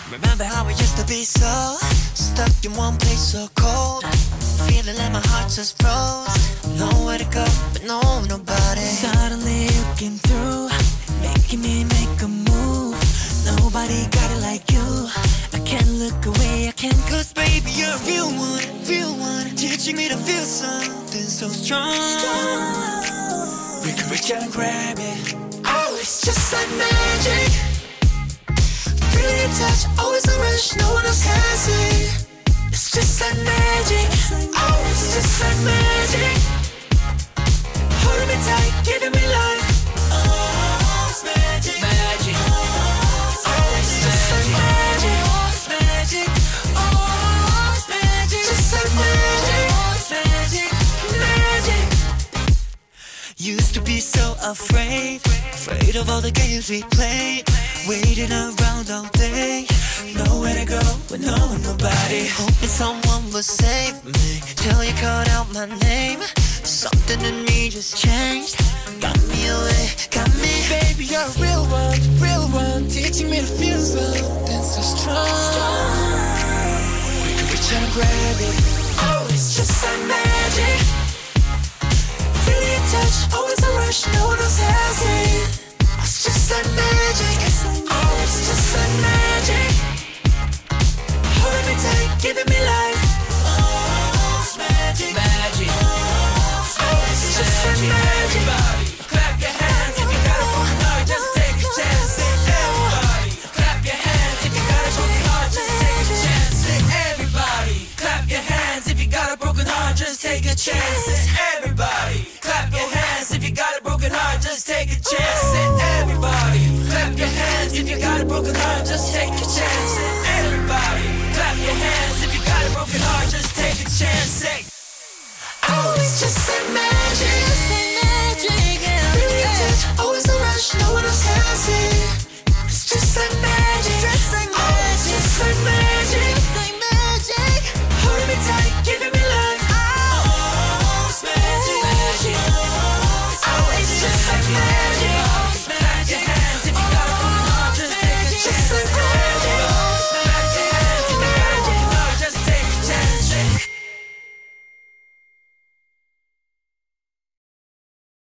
Remember how we used to be so stuck in one place so cold, feeling like my heart just froze. Nowhere to go, but nobody. Suddenly you came through, making me make a move. Nobody got it like you. I can't look away, I can't. Cause baby, you're a real one, teaching me to feel something so strong. We can reach out and grab it. Oh, it's just like magic. Feel your touch, always a rush, no one else has it. It's just like magic. Oh, it's just like magic. Holding me tight, giving me life. Oh, it's magic. Magic. Oh, it's just like magic. Oh, it's magic. Oh, it's magic. Just like magic. Oh, it's magic. Magic. Used to be so afraid of all the games we played. Waiting around all day, nowhere to go with nobody. Hoping someone will save me till you called out my name. Something in me just changed, got me away, got me. Baby, you're a real one, teaching me to feel something so strong. We can reach out and grab it. Oh, it's just like magic. Feel your touch, always a rush, no one else has it. It's just like magic. Oh, it's just like magic. Holding me tight, giving me life. Oh, it's magic. Magic. Oh, it's just like magic. Everybody, clap your hands if you got a broken heart. Just take a chance. Everybody, clap your hands if you got a broken heart. Just take a chance. Everybody, clap your hands if you got a broken heart. Just take a chance. Everybody, clap your hands if you got a broken heart. Just take a chance. Everybody, clap your hands if you got a broken heart. Just take a chance. Everybody, clap your hands if you got a broken heart. Just take a chance. Oh, it's just like magic.